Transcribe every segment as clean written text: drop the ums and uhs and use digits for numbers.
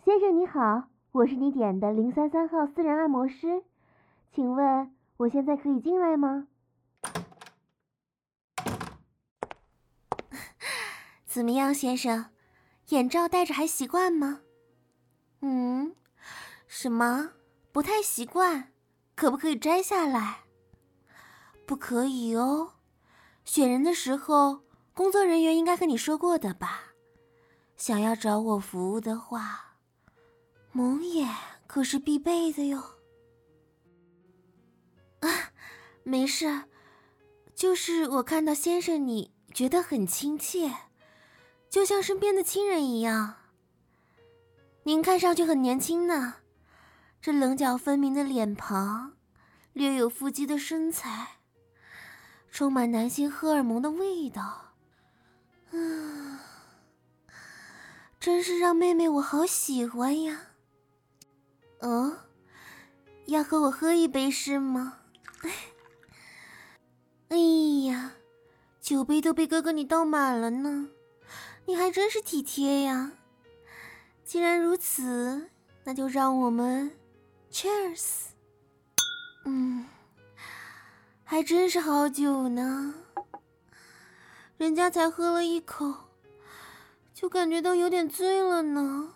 先生你好，我是你点的033号私人按摩师，请问我现在可以进来吗？ 怎么样，先生？眼罩戴着还习惯吗？什么？不太习惯？可不可以摘下来？不可以哦。选人的时候，工作人员应该跟你说过的吧？想要找我服务的话，蒙眼可是必备的哟。没事，就是我看到先生你觉得很亲切，就像身边的亲人一样。您看上去很年轻呢，这棱角分明的脸庞，略有腹肌的身材，充满男性荷尔蒙的味道，真是让妹妹我好喜欢呀。要和我喝一杯是吗？哎呀，酒杯都被哥哥你倒满了呢，你还真是体贴呀。既然如此，那就让我们 cheers。还真是好酒呢，人家才喝了一口，就感觉到有点醉了呢。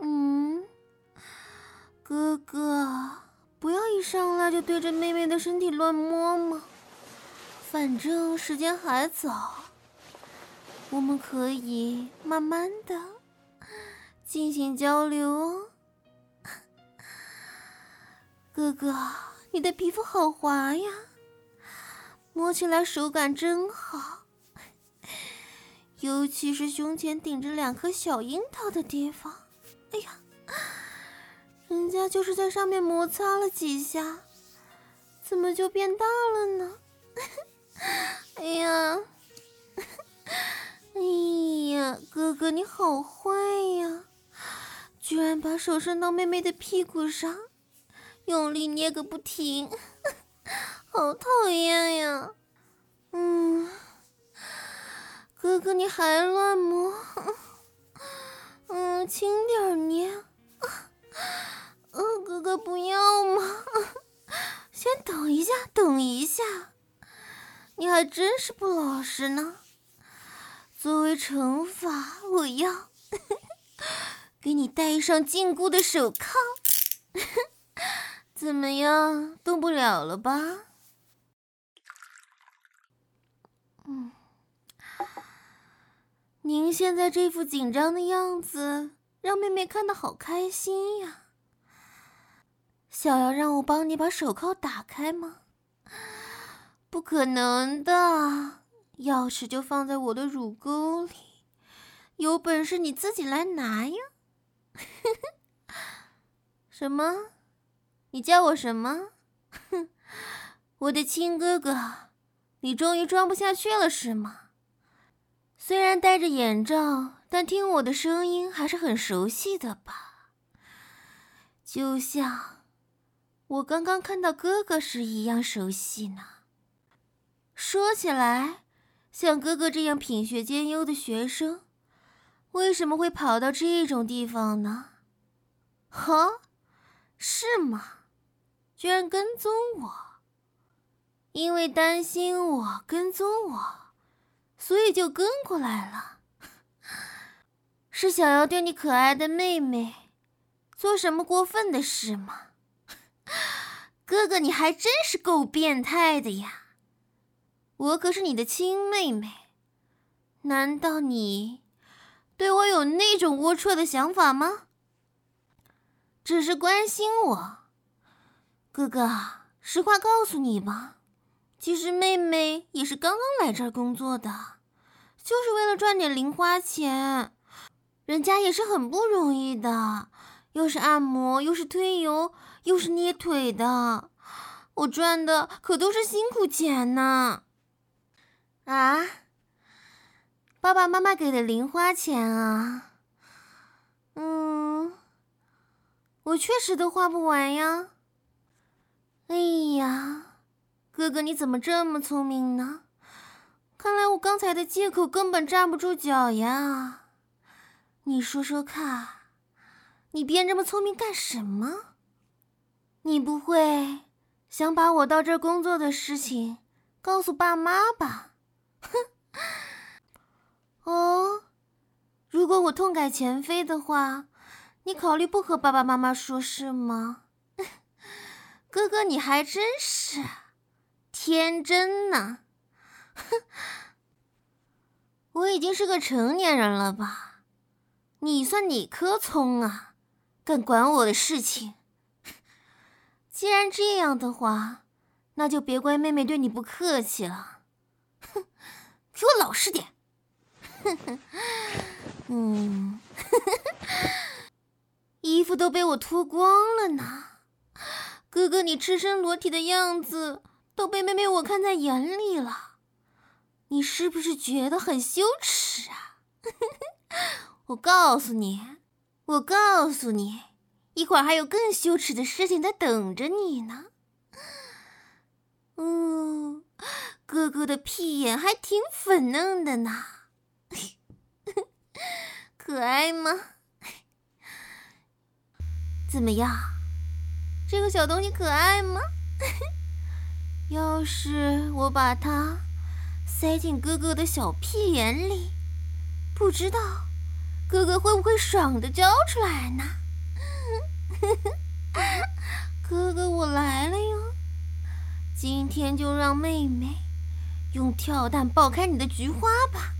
哥哥，不要一上来就对着妹妹的身体乱摸嘛，反正时间还早，我们可以慢慢的进行交流哦。哥哥，你的皮肤好滑呀，摸起来手感真好，尤其是胸前顶着2颗小樱桃的地方，哎呀，人家就是在上面摩擦了几下，怎么就变大了呢？哎呀，哎呀，哥哥你好坏呀，居然把手伸到妹妹的屁股上，用力捏个不停，好讨厌呀。哥哥你还乱摸，轻点捏。哥哥不要嘛，先等一下，等一下，你还真是不老实呢。作为惩罚，我要给你戴上禁锢的手铐。怎么样，动不了了吧？您现在这副紧张的样子，让妹妹看得好开心呀。想要让我帮你把手铐打开吗？不可能的，钥匙就放在我的乳沟里，有本事你自己来拿呀。什么？你叫我什么？我的亲哥哥，你终于装不下去了是吗？虽然戴着眼罩，但听我的声音还是很熟悉的吧？就像我刚刚看到哥哥时一样熟悉呢。说起来，像哥哥这样品学兼优的学生，为什么会跑到这种地方呢？是吗？居然跟踪我，因为担心我跟踪我，所以就跟过来了。是想要对你可爱的妹妹做什么过分的事吗？哥哥你还真是够变态的呀，我可是你的亲妹妹，难道你对我有那种龌龊的想法吗？只是关心我。哥哥，实话告诉你吧，其实妹妹也是刚刚来这儿工作的，就是为了赚点零花钱，人家也是很不容易的，又是按摩，又是推油，又是捏腿的，我赚的可都是辛苦钱呢。啊？爸爸妈妈给的零花钱啊？我确实都花不完呀。哎呀，哥哥你怎么这么聪明呢？看来我刚才的借口根本站不住脚呀。你说说看， 你编这么聪明干什么？你不会想把我到这儿工作的事情告诉爸妈吧？哼！哦，如果我痛改前非的话，你考虑不和爸爸妈妈说是吗？哥哥，你还真是天真呢。哼！我已经是个成年人了吧？你算哪颗葱啊？敢管我的事情？既然这样的话，那就别怪妹妹对你不客气了。哼，给我老实点。衣服都被我脱光了呢。哥哥，你赤身裸体的样子都被妹妹我看在眼里了，你是不是觉得很羞耻啊？我告诉你，一会儿还有更羞耻的事情在等着你呢。哥哥的屁眼还挺粉嫩的呢。可爱吗？怎么样，这个小东西可爱吗？要是我把它塞进哥哥的小屁眼里，不知道哥哥会不会爽地交出来呢？哥哥，我来了哟！今天就让妹妹用跳蛋爆开你的菊花吧！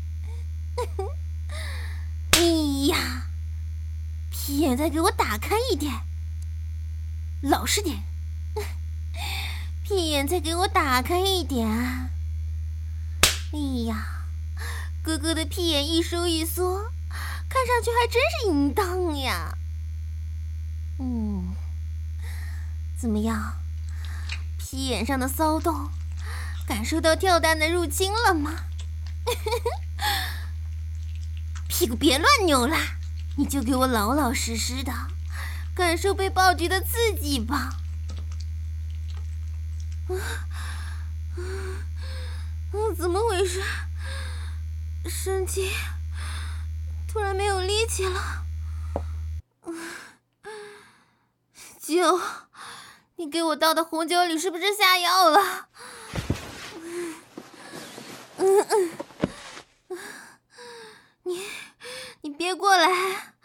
哎呀，屁眼再给我打开一点，老实点！屁眼再给我打开一点！哎呀，哥哥的屁眼一收一缩，看上去还真是淫荡呀！怎么样？屁眼上的骚动，感受到跳蛋的入侵了吗？屁股别乱扭啦，你就给我老老实实的感受被暴击的刺激吧。怎么回事？身体突然没有力气了。酒，你给我倒的红酒里是不是下药了？你别过来！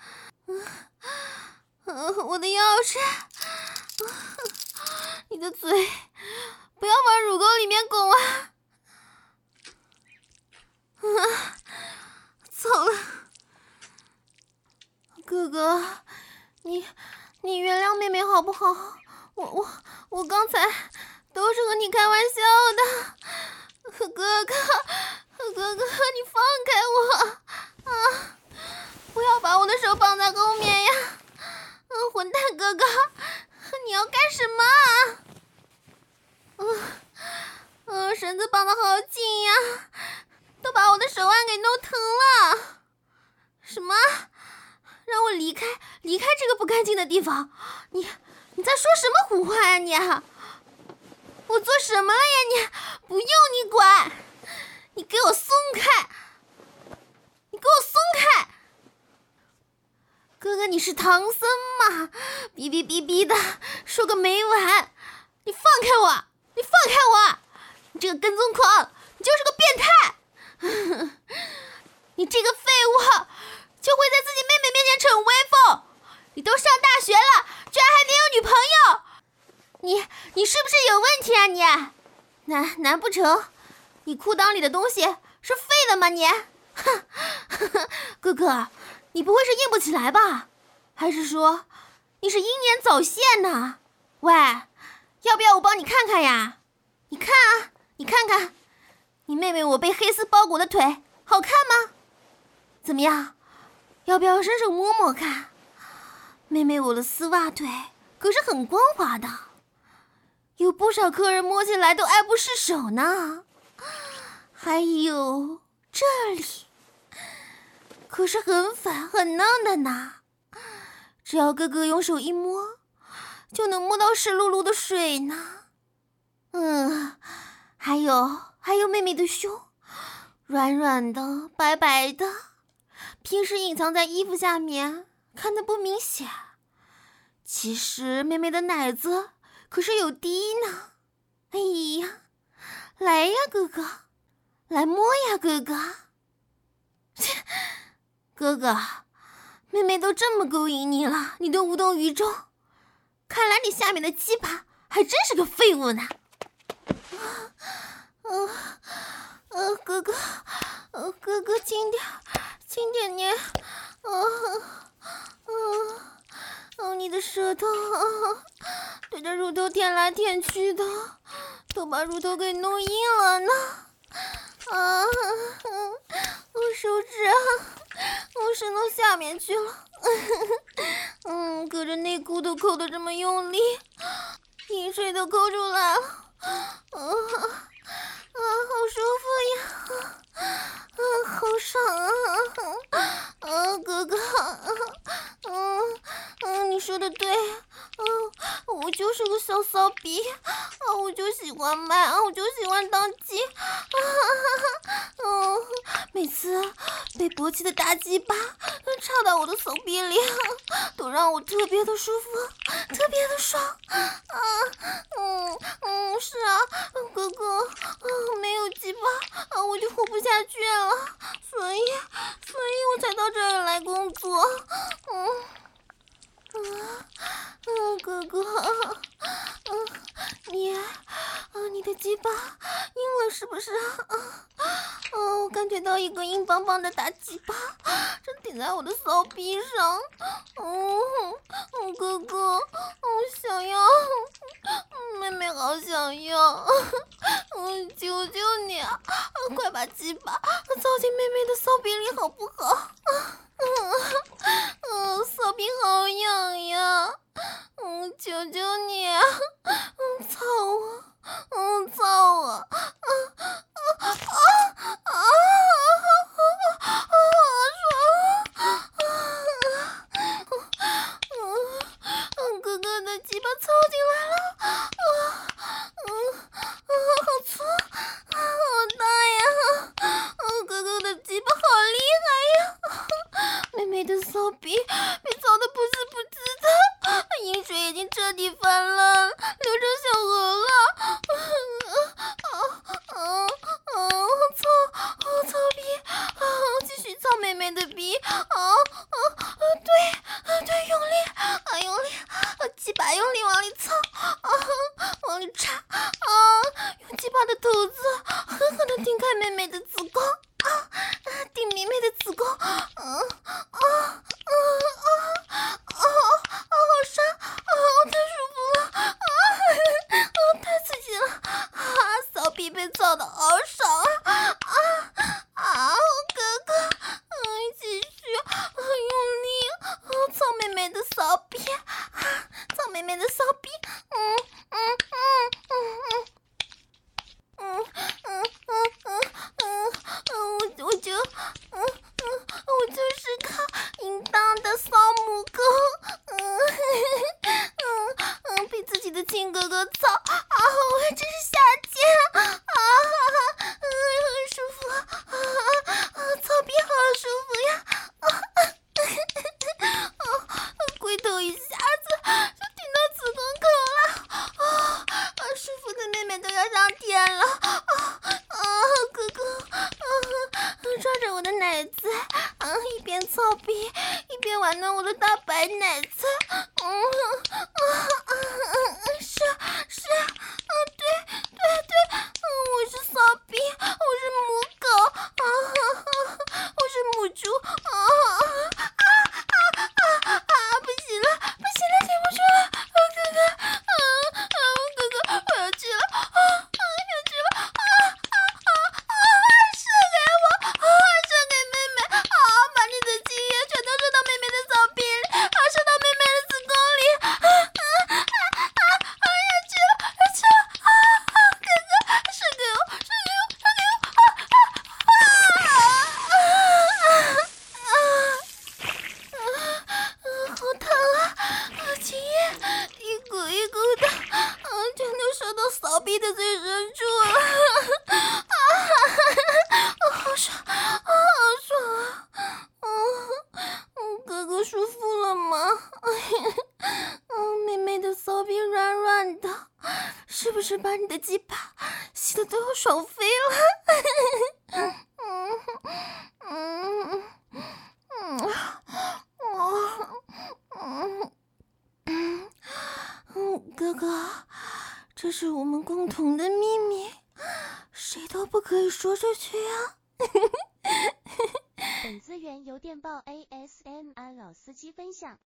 我的钥匙！你的嘴不要往乳沟里面拱啊！糟了，哥哥，你原谅妹妹好不好？我刚才都是和你开玩笑的，哥哥，你放开我啊！不要把我的手绑在后面呀！混蛋哥哥，你要干什么啊？绳子绑得好紧呀，都把我的手腕给弄疼了。什么？让我离开这个不干净的地方？你在说什么胡话呀你？我做什么了呀你？不用你管！你给我松开！你给我松开！哥哥，你是唐僧吗？哔哔哔哔的说个没完！你放开我！你放开我！你这个跟踪狂，你就是个变态！你这个废物，就会在自己妹妹面前逞威风！你都上大学了，居然还没有女朋友！你是不是有问题啊你？难不成你裤裆里的东西是废的吗你？哥哥，你不会是硬不起来吧？还是说你是英年早泄呢？喂，要不要我帮你看看呀？你看啊，你看看，你妹妹我被黑丝包裹的腿好看吗？怎么样？要不要伸手摸摸看？妹妹我的丝袜腿可是很光滑的，有不少客人摸起来都爱不释手呢。还有这里可是很粉很嫩的呢，只要哥哥用手一摸，就能摸到湿漉漉的水呢。还有妹妹的胸，软软的白白的，平时隐藏在衣服下面看得不明显，其实妹妹的奶子可是有滴呢。哎呀，来呀哥哥，来摸呀哥哥。哥哥，妹妹都这么勾引你了，你都无动于衷，看来你下面的鸡巴还真是个废物呢。哥哥，哥哥轻点捏，你的舌头对着乳头舔来舔去的，都把乳头给弄硬了呢。我手指伸到下面去了，隔着内裤都抠得这么用力，饮水都抠出来了，好舒服呀，好爽啊，哥哥，你说的对，我就是个小骚逼，我就喜欢卖，我就喜欢当鸡，每次被勃起的大鸡巴插到我的手臂里，都让我特别的舒服，特别的爽，是啊，哥哥，没有鸡巴，我就活不下去了，所以我才到这里来工作，哥哥，你的鸡巴硬了是不是啊？我感觉到一个硬邦邦的大鸡巴正顶在我的骚逼上，哥哥，我想要，妹妹好想要，求求你，快把鸡巴操进妹妹的骚逼里好不好？骚逼好痒呀，求求你，操我，操我，哥哥的鸡巴操进来了，好粗，好大呀，哥哥的鸡巴好厉害呀，妹妹的骚逼被操得不是不知的，饮水已经彻底泛滥，流成小河了，操逼，继续操妹妹的逼，对，用力，鸡巴用力往里操，往里插，用鸡巴的头子狠狠地顶开妹妹的子宫，顶妹妹的子宫，好爽，太舒服了，太刺激了，骚逼被操的好爽哥哥，继续用力，操妹妹的骚逼，操妹妹的骚逼，我就是靠淫荡的骚母狗，被自己的亲哥哥操，我真是下贱，很舒服，操逼好舒服呀，龟头一下子就顶到子宫口了，舒服的妹妹都要上天了，哥哥，抓着我的奶子，一边操逼一边玩弄我的大白奶子，是，对，我是骚逼，我是母狗，我是母猪，不行了，停不住了，哥哥，我要去了，射给我，射给妹妹，把你的精液全都射到妹妹的骚逼里，射到妹妹的子宫里， 妹妹的骚逼软软的，是不是把你的鸡巴吸的都要爽飞了？哥哥，这是我们共同的秘密，谁都不可以说出去啊。 本资源由电报 ASMR 老司机分享。